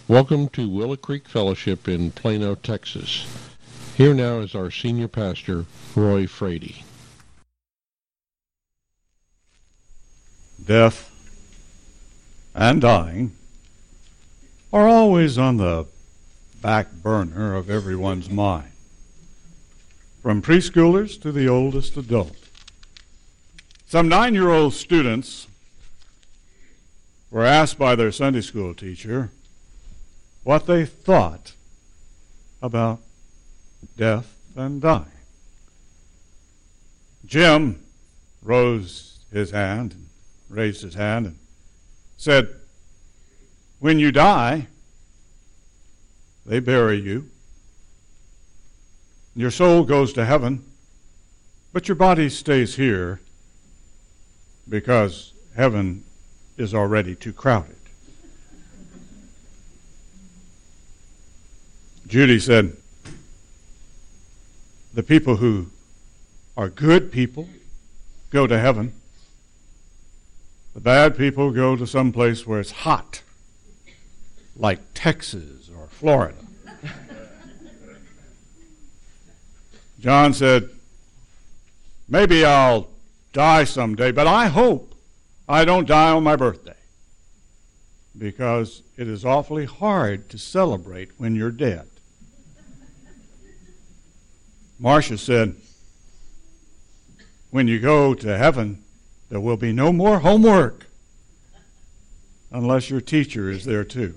Welcome to Willow Creek Fellowship in Plano, Texas. Here now is our senior pastor, Roy Frady. Death and dying are always on the back burner of everyone's mind, from preschoolers to the oldest adult. Some 9-year-old students were asked by their Sunday school teacher what they thought about death and dying. Jim raised his hand and said, "When you die, they bury you. Your soul goes to heaven, but your body stays here because heaven is already too crowded." Judy said, "The people who are good people go to heaven. The bad people go to some place where it's hot, like Texas or Florida." John said, "Maybe I'll die someday, but I hope I don't die on my birthday, because it is awfully hard to celebrate when you're dead." Marcia said, "When you go to heaven, there will be no more homework, unless your teacher is there too."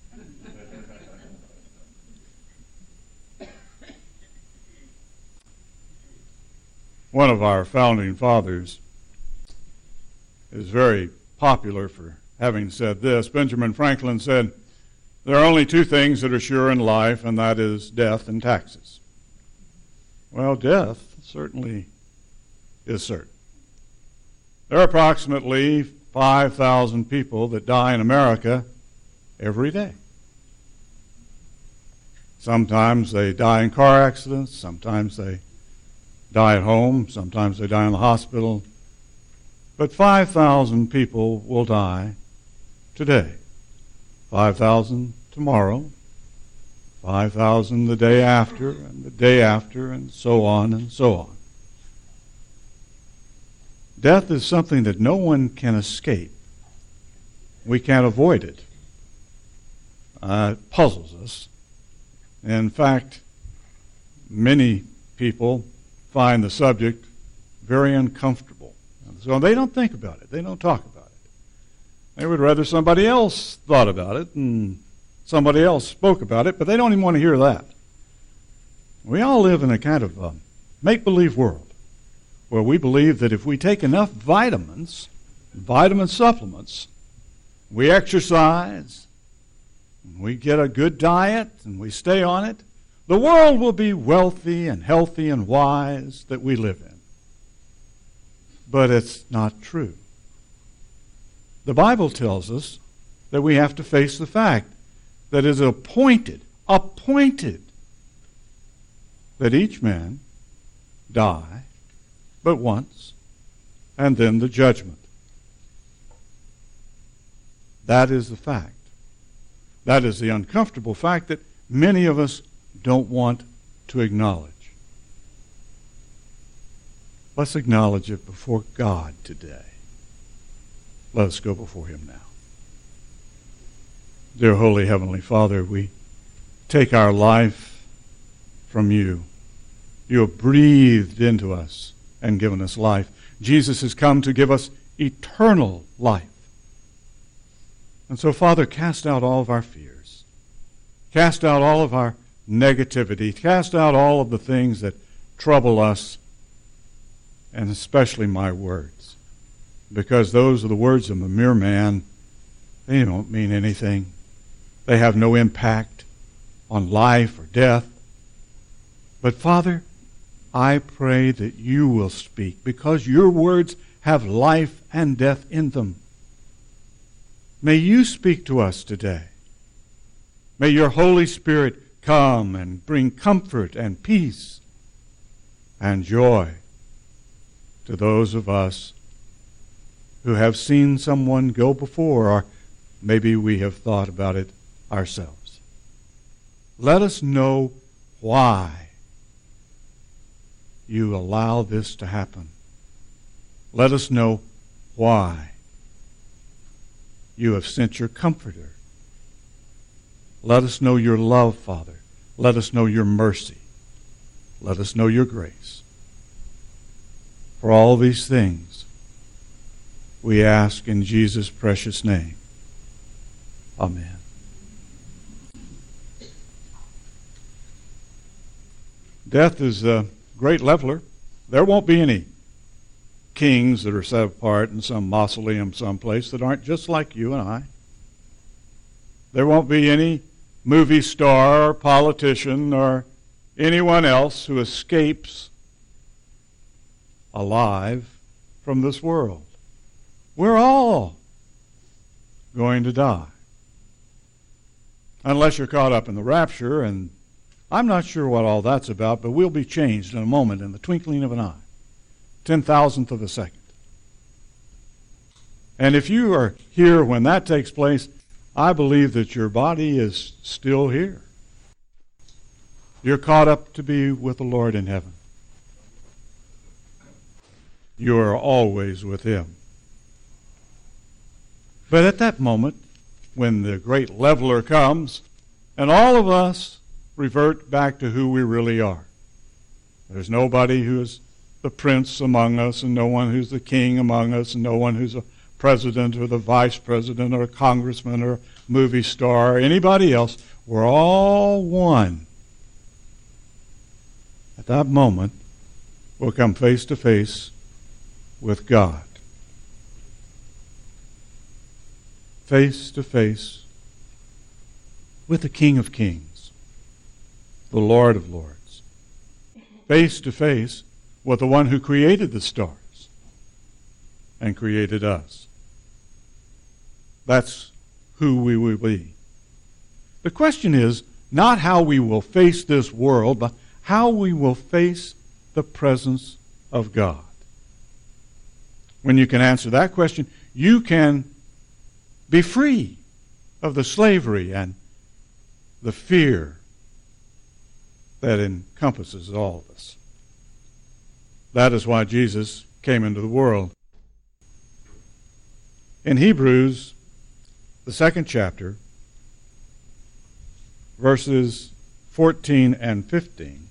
One of our founding fathers is very popular for having said this. Benjamin Franklin said, "There are only two things that are sure in life, and that is death and taxes." Well, death certainly is certain. There are approximately 5,000 people that die in America every day. Sometimes they die in car accidents, sometimes they die at home, sometimes they die in the hospital. But 5,000 people will die today. 5,000 tomorrow, 5,000 the day after, and the day after, and so on and so on. Death is something that no one can escape. We can't avoid it. It puzzles us. In fact, many people find the subject very uncomfortable. So they don't think about it. They don't talk about it. They would rather somebody else thought about it and somebody else spoke about it, but they don't even want to hear that. We all live in a kind of make-believe world where we believe that if we take enough vitamins, vitamin supplements, we exercise, we get a good diet, and we stay on it, the world will be wealthy and healthy and wise that we live in. But it's not true. The Bible tells us that we have to face the fact that it is appointed that each man die but once, and then the judgment. That is the fact. That is the uncomfortable fact that many of us don't want to acknowledge. Let's acknowledge it before God today. Let us go before Him now. Dear Holy Heavenly Father, we take our life from You. You have breathed into us and given us life. Jesus has come to give us eternal life. And so, Father, cast out all of our fears. Cast out all of our negativity. Cast out all of the things that trouble us, and especially my words, because those are the words of a mere man. They don't mean anything. They have no impact on life or death. But Father, I pray that You will speak, because Your words have life and death in them. May You speak to us today. May Your Holy Spirit come and bring comfort and peace and joy to those of us who have seen someone go before, or maybe we have thought about it ourselves. Let us know why you allow this to happen. Let us know why you have sent your Comforter. Let us know your love, Father. Let us know your mercy. Let us know your grace. For all these things, we ask in Jesus' precious name. Amen. Death is a great leveler. There won't be any kings that are set apart in some mausoleum someplace that aren't just like you and I. There won't be any movie star or politician or anyone else who escapes alive from this world. We're all going to die. Unless you're caught up in the rapture, and I'm not sure what all that's about, but we'll be changed in a moment, in the twinkling of an eye. 10,000th of a second. And if you are here when that takes place, I believe that your body is still here. You're caught up to be with the Lord in heaven. You are always with Him. But at that moment, when the great leveler comes, and all of us revert back to who we really are. There's nobody who is the prince among us, and no one who's the king among us, and no one who's a president or the vice president or a congressman or a movie star or anybody else. We're all one. At that moment, we'll come face to face with God. Face to face with the King of Kings, the Lord of Lords. Face to face with the one who created the stars and created us. That's who we will be. The question is not how we will face this world, but how we will face the presence of God. When you can answer that question, you can be free of the slavery and the fear that encompasses all of us. That is why Jesus came into the world. In Hebrews, the 2nd chapter, verses 14 and 15,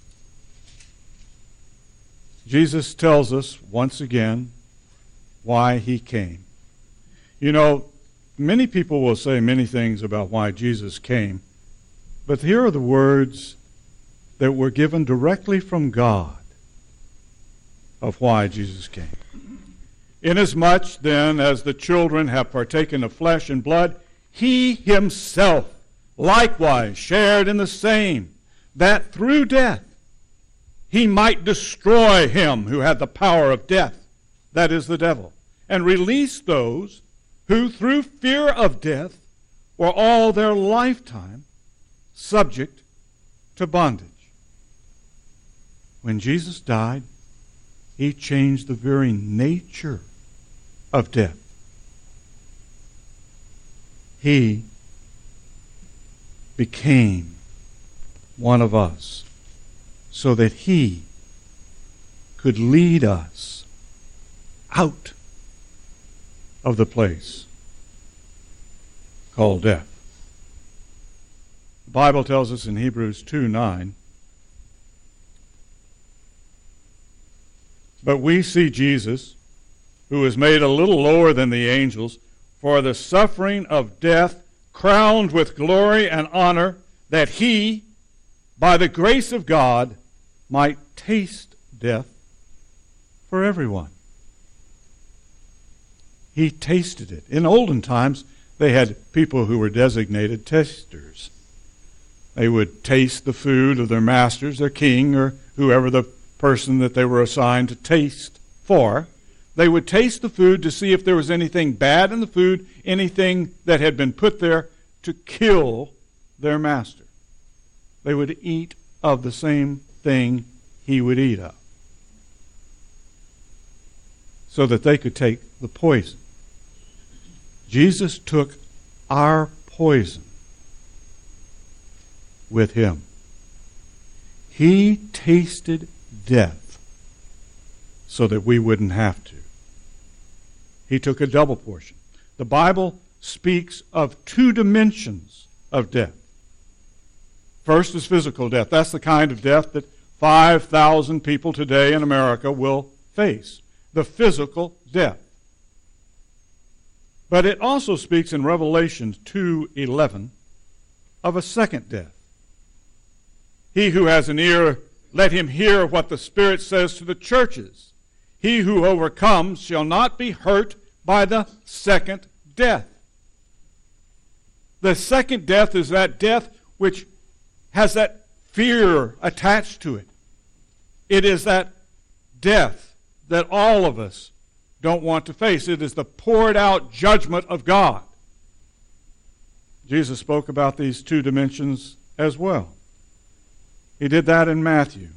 Jesus tells us once again why He came. You know, many people will say many things about why Jesus came, but here are the words that were given directly from God of why Jesus came. Inasmuch then as the children have partaken of flesh and blood, He Himself likewise shared in the same, that through death He might destroy him who had the power of death, that is the devil, and release those who through fear of death were all their lifetime subject to bondage. When Jesus died, He changed the very nature of death. He became one of us so that He could lead us out of the place called death. The Bible tells us in Hebrews 2:9, but we see Jesus, who was made a little lower than the angels, for the suffering of death, crowned with glory and honor, that He, by the grace of God, might taste death for everyone. He tasted it. In olden times, they had people who were designated tasters. They would taste the food of their masters, their king, or whoever the person that they were assigned to taste for. They would taste the food to see if there was anything bad in the food, anything that had been put there to kill their master. They would eat of the same thing he would eat of, so that they could take the poison. Jesus took our poison with him. He tasted death so that we wouldn't have to. He took a double portion. The Bible speaks of two dimensions of death. First is physical death. That's the kind of death that 5,000 people today in America will face. The physical death. But it also speaks in Revelation 2:11 of a second death. He who has an ear, let him hear what the Spirit says to the churches. He who overcomes shall not be hurt by the second death. The second death is that death which has that fear attached to it. It is that death that all of us don't want to face. It is the poured out judgment of God. Jesus spoke about these two dimensions as well. He did that in Matthew.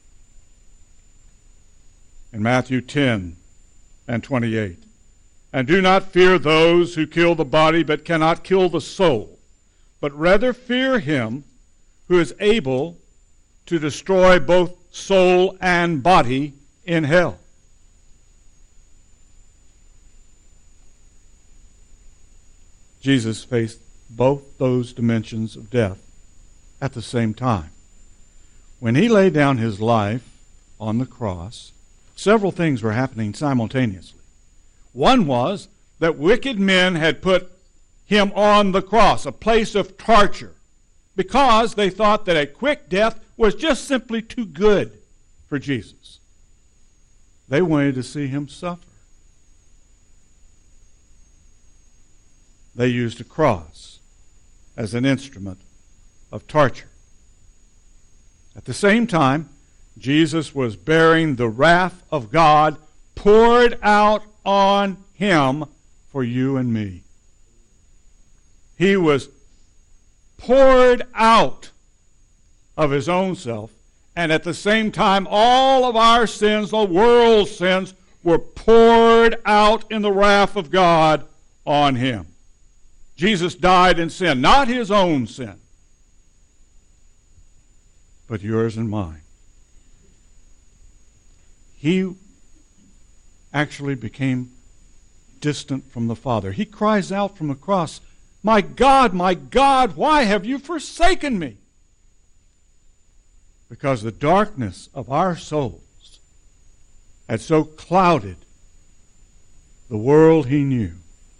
In Matthew 10 and 28. And do not fear those who kill the body but cannot kill the soul, but rather fear him who is able to destroy both soul and body in hell. Jesus faced both those dimensions of death at the same time. When he laid down his life on the cross, several things were happening simultaneously. One was that wicked men had put him on the cross, a place of torture, because they thought that a quick death was just simply too good for Jesus. They wanted to see him suffer. They used a cross as an instrument of torture. At the same time, Jesus was bearing the wrath of God poured out on him for you and me. He was poured out of his own self, and at the same time all of our sins, the world's sins, were poured out in the wrath of God on him. Jesus died in sin, not his own sin, but yours and mine. He actually became distant from the Father. He cries out from the cross, my God, why have you forsaken me?" Because the darkness of our souls had so clouded the world he knew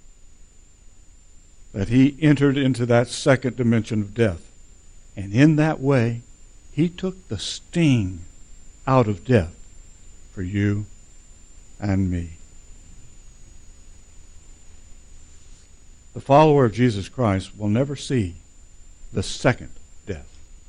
that he entered into that second dimension of death. And in that way, he took the sting out of death for you and me. The follower of Jesus Christ will never see the second death.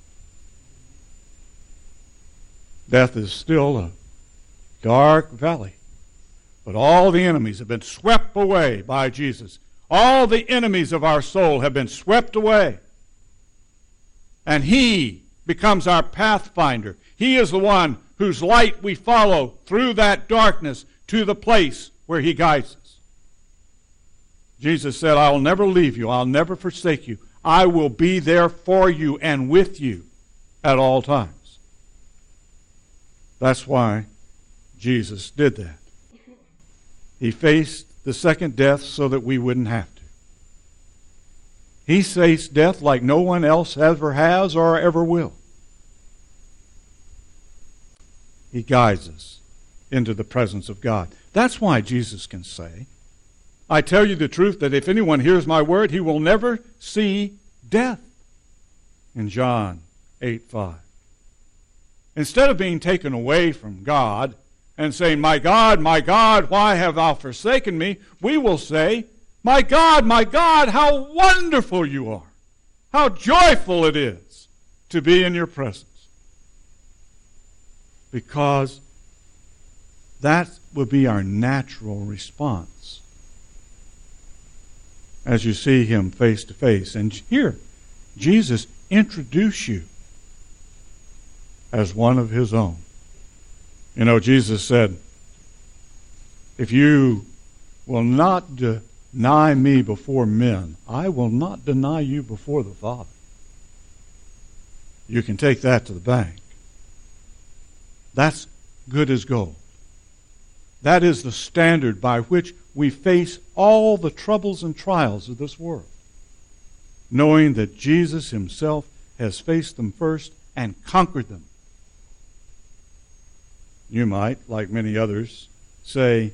Death is still a dark valley, but all the enemies have been swept away by Jesus. All the enemies of our soul have been swept away. And he becomes our pathfinder. He is the one whose light we follow through that darkness to the place where he guides us. Jesus said, "I will never leave you. I'll never forsake you. I will be there for you and with you at all times." That's why Jesus did that. He faced the second death so that we wouldn't have to. He faced death like no one else ever has or ever will. He guides us into the presence of God. That's why Jesus can say, "I tell you the truth that if anyone hears my word, he will never see death." In John 8:5. Instead of being taken away from God and saying, my God, why have thou forsaken me?" we will say, my God, how wonderful you are. How joyful it is to be in your presence. Because that would be our natural response as you see him face to face. And here, Jesus introduced you as one of his own. You know, Jesus said, "If you will not deny me before men, I will not deny you before the Father." You can take that to the bank. That's good as gold. That is the standard by which we face all the troubles and trials of this world, knowing that Jesus himself has faced them first and conquered them. You might, like many others, say,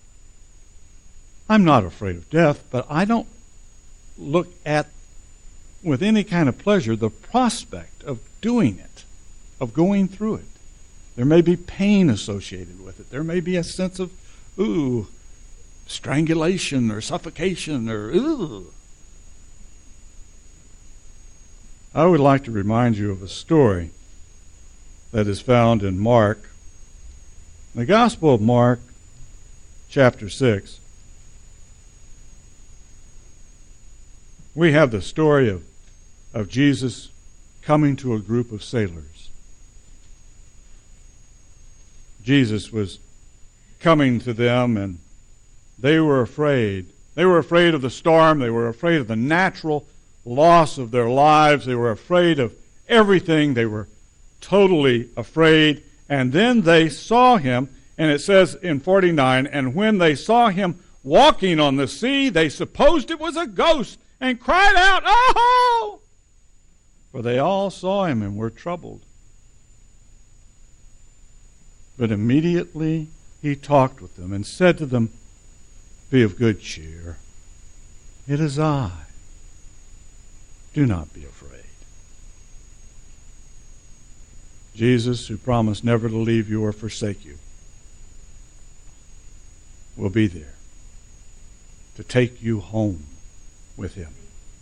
I'm not afraid of death, but I don't look at with any kind of pleasure the prospect of doing it, of going through it. There may be pain associated with it. There may be a sense of, strangulation or suffocation or, I would like to remind you of a story that is found in Mark, the Gospel of Mark, chapter 6. We have the story of Jesus coming to a group of sailors. Jesus was coming to them, and they were afraid. They were afraid of the storm. They were afraid of the natural loss of their lives. They were afraid of everything. They were totally afraid. And then they saw him, and it says in 49, and when they saw him walking on the sea, they supposed it was a ghost and cried out, "Oh!" For they all saw him and were troubled. But immediately he talked with them and said to them, "Be of good cheer. It is I. Do not be afraid." Jesus, who promised never to leave you or forsake you, will be there to take you home with him.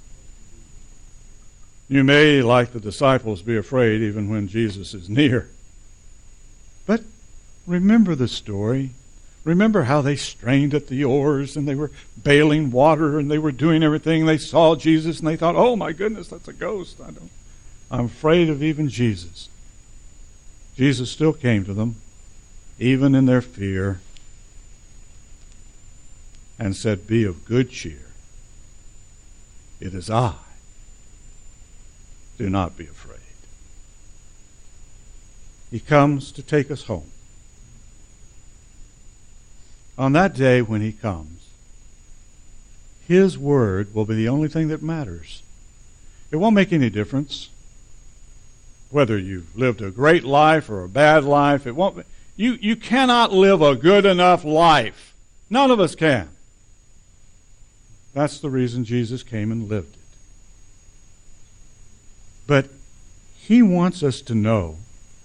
You may, like the disciples, be afraid even when Jesus is near. But remember the story. Remember how they strained at the oars and they were bailing water and they were doing everything. They saw Jesus and they thought, "Oh my goodness, that's a ghost. I'm afraid of even Jesus." Jesus still came to them, even in their fear, and said, "Be of good cheer. It is I. Do not be afraid." He comes to take us home. On that day when he comes, his word will be the only thing that matters. It won't make any difference whether you've lived a great life or a bad life. It won't. You cannot live a good enough life. None of us can. That's the reason Jesus came and lived it. But he wants us to know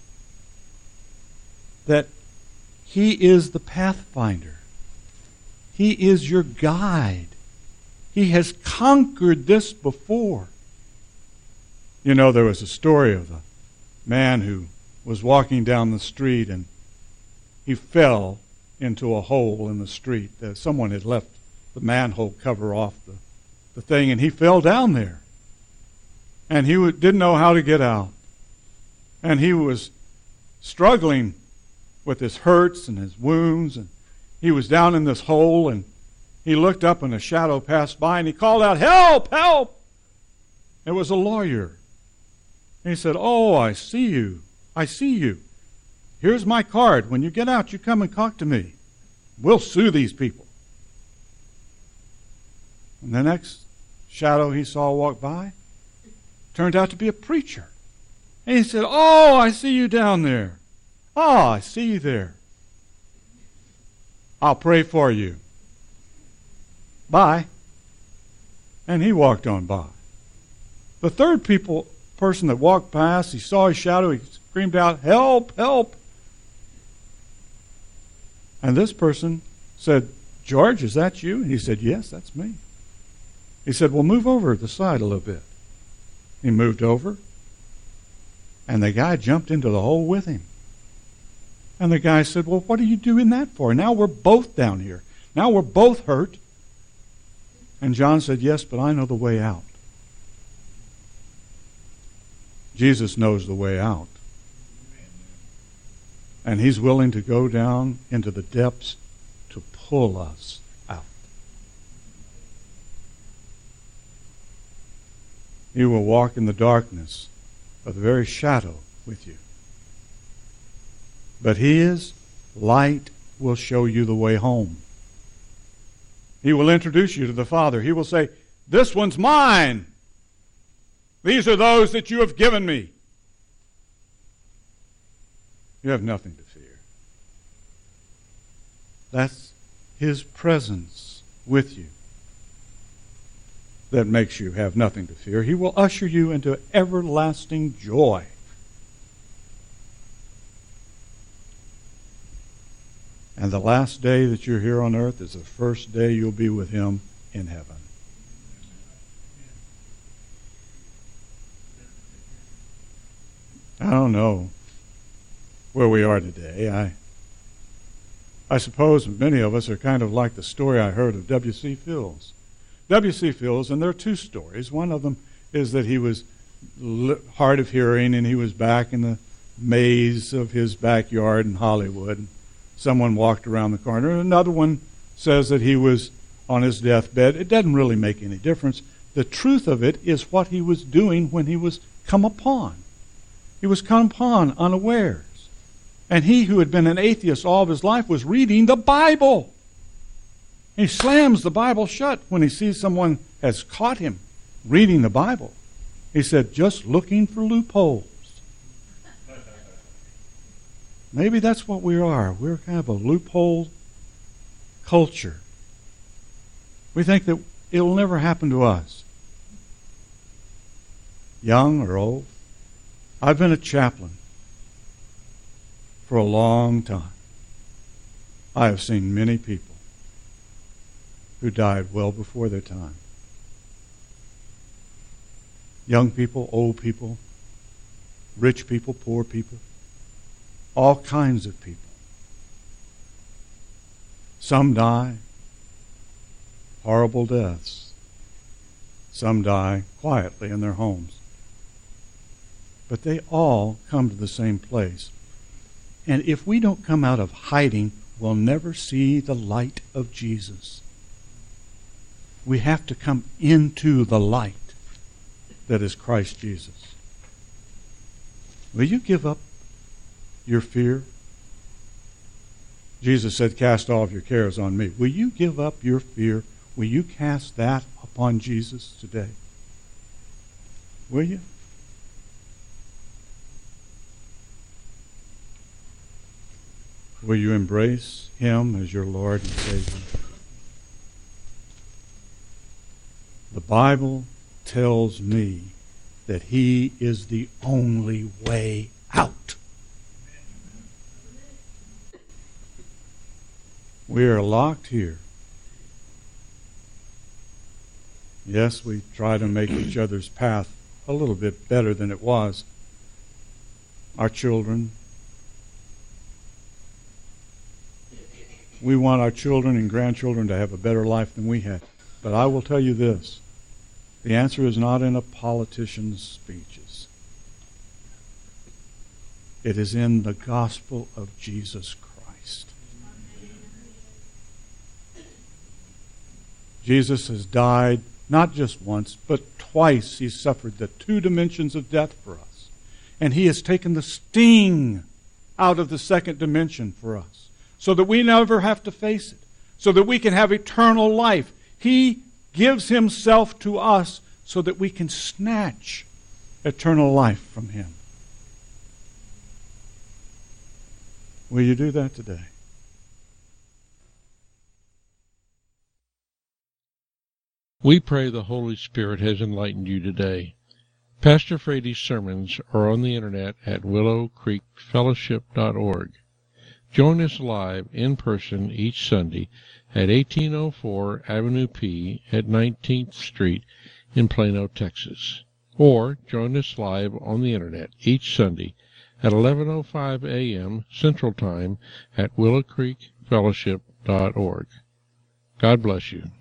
that he is the pathfinder. He is your guide. He has conquered this before. You know, there was a story of a man who was walking down the street and he fell into a hole in the street. Someone had left the manhole cover off the thing, and he fell down there. And he didn't know how to get out. And he was struggling with his hurts and his wounds, and he was down in this hole, and he looked up and a shadow passed by, and he called out, "Help! Help!" It was a lawyer. And he said, "Oh, I see you. I see you. Here's my card. When you get out, you come and talk to me. We'll sue these people." And the next shadow he saw walk by turned out to be a preacher. And he said, "Oh, I see you down there. Oh, I see you there. I'll pray for you. Bye." And he walked on by. The third person that walked past, he saw his shadow, he screamed out, "Help, help." And this person said, "George, is that you?" And he said, "Yes, that's me." He said, "Well, move over to the side a little bit." He moved over, and the guy jumped into the hole with him. And the guy said, "Well, what are you doing that for? Now we're both down here. Now we're both hurt." And John said, "Yes, but I know the way out." Jesus knows the way out. And he's willing to go down into the depths to pull us out. He will walk in the darkness of the very shadow with you. But His light will show you the way home. He will introduce you to the Father. He will say, "This one's mine. These are those that you have given me." You have nothing to fear. That's His presence with you that makes you have nothing to fear. He will usher you into everlasting joy. And the last day that you're here on earth is the first day you'll be with Him in heaven. I don't know where we are today. I suppose many of us are kind of like the story I heard of W.C. Fields. W.C. Fields, and there are two stories. One of them is that he was hard of hearing and he was back in the maze of his backyard in Hollywood. Someone walked around the corner. Another one says that he was on his deathbed. It doesn't really make any difference. The truth of it is what he was doing when he was come upon. He was come upon unawares. And he who had been an atheist all of his life was reading the Bible. He slams the Bible shut when he sees someone has caught him reading the Bible. He said, "Just looking for loopholes." Maybe that's what we are. We're kind of a loophole culture. We think that it will never happen to us. Young or old. I've been a chaplain for a long time. I have seen many people who died well before their time. Young people, old people, rich people, poor people, all kinds of people. Some die horrible deaths. Some die quietly in their homes. But they all come to the same place. And if we don't come out of hiding, we'll never see the light of Jesus. We have to come into the light that is Christ Jesus. Will you give up your fear? Jesus said, "Cast all of your cares on me." Will you give up your fear? Will you cast that upon Jesus today? Will you? Will you embrace Him as your Lord and Savior? The Bible tells me that He is the only way out. We are locked here. Yes, we try to make each other's path a little bit better than it was. Our children. We want our children and grandchildren to have a better life than we had. But I will tell you this. The answer is not in a politician's speeches. It is in the gospel of Jesus Christ. Jesus has died not just once, but twice. He suffered the 2 dimensions of death for us. And He has taken the sting out of the 2nd dimension for us, so that we never have to face it, so that we can have eternal life. He gives Himself to us so that we can snatch eternal life from Him. Will you do that today? We pray the Holy Spirit has enlightened you today. Pastor Frady's sermons are on the internet at willowcreekfellowship.org. Join us live in person each Sunday at 1804 Avenue P at 19th Street in Plano, Texas. Or join us live on the internet each Sunday at 11:05 a.m. Central Time at willowcreekfellowship.org. God bless you.